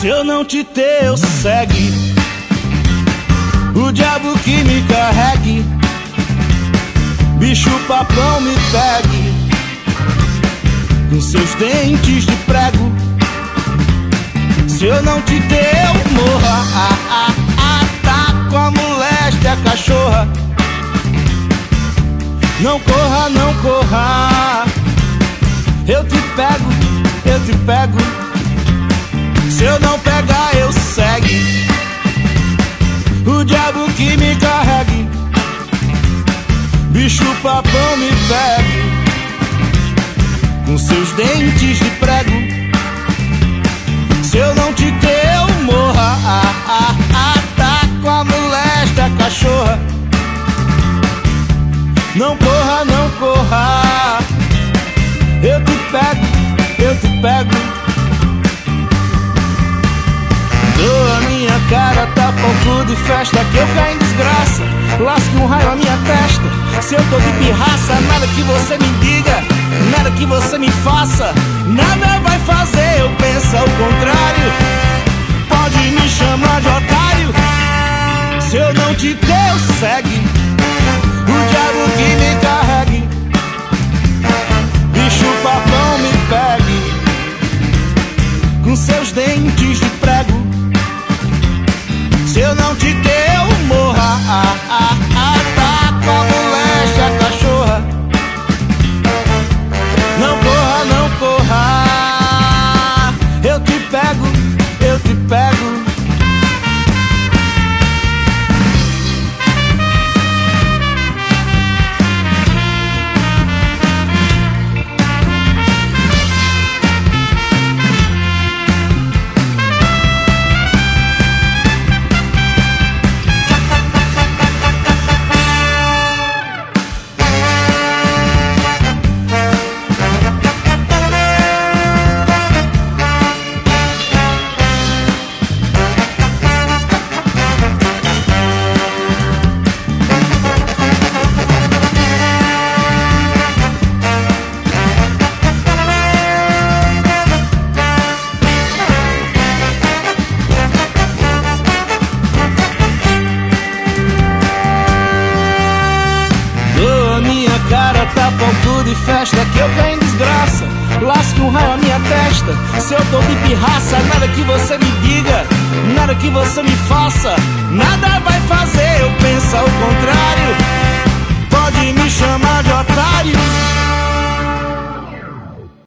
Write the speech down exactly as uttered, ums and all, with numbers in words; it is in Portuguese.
Se eu não te ter, eu segue o diabo que me carregue, bicho papão me pegue com seus dentes de prego. Se eu não te ter, eu morra. Ah, ah, ah, tá com a moléstia, a cachorra. Não corra, não corra. Eu te pego, eu te pego. Se eu não pegar, eu segue o diabo que me carregue, bicho papão me pegue com seus dentes de prego. Se eu não te ter, eu morra. Ah, ah, ah, tá com a moléstia, a cachorra. Não corra, não corra. Eu te pego, eu te pego. Dou a minha cara, tapa o cu de festa, que eu caio em desgraça, lasque um raio a minha testa. Se eu tô de pirraça, nada que você me diga, nada que você me faça, nada vai fazer eu pensar o contrário. Pode me chamar de otário. Se eu não te der, eu segue o diabo que me carregue, bicho papão me pegue com seus dentes de prego. Se eu não te der, eu morra. Ah, ah, ah, tá com a moléstia, a cachorra. Não corra, não corra. Eu te pego, eu te pego. Tapa o cu de festa, que eu caio em desgraça, lasque um raio a minha testa. Se eu tô de pirraça, nada que você me diga, nada que você me faça, nada vai fazer eu pensar o contrário. Pode me chamar de otário.